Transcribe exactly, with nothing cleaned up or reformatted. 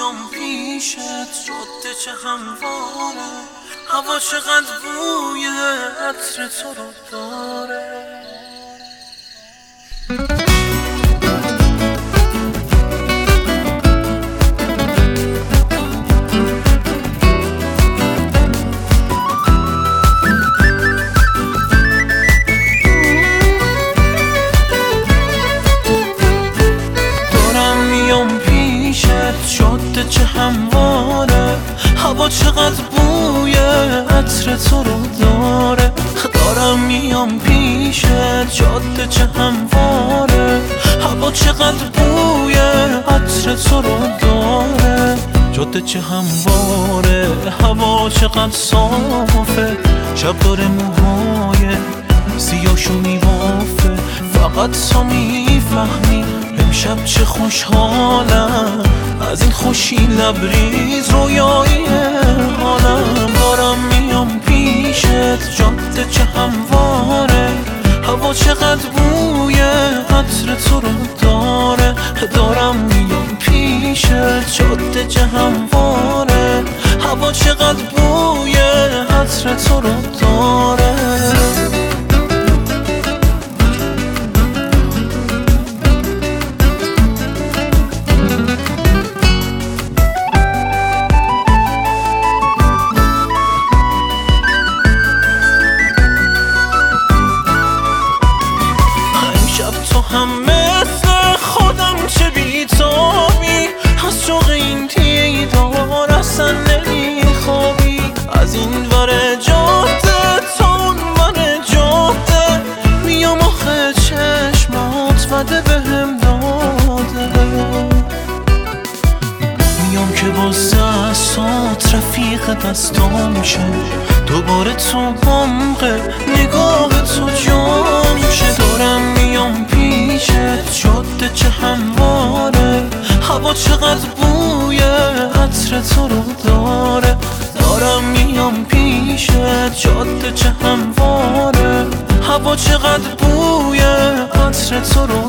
میام پیشت، جاده چه همواره، هوا چقدر بوی عطر تو رو داره. جاده چه همواره، هوا چقدر بوی عطر تو رو داره. دارم میام پیشت، جاده چه همواره، هوا چقدر بوی عطر تو رو داره. جاده چه همواره، هوا چقدر صافه، شب داره موهای سیاهشو میبافه. فقط تو میفهمی امشب چه خوشحالم، از این خوشی لبریز رویایی حالم. دارم میام پیشت، جاده چه همواره، هوا چقدر بوی عطر تو رو داره. دارم میام پیشت، جاده چه همواره، هوا چقدر بوی عطر تو رو داره. هم مثل خودم چه بیتابی، از شوق این دیدار اصلا نمیخوابی. از این ور جاده تا اون ور جاده میام آخه چشمات وده بهم داده. میام که با دستات رفیق دستام شه، دوباره تو عمق نگاه تو جام شه. دارم میام پیشت، جاده چه همواره، هوا چقدر بوی عطر تو رو داره. دارم میام پیشت، جاده چه همواره، هوا چقدر بوی عطر تو رو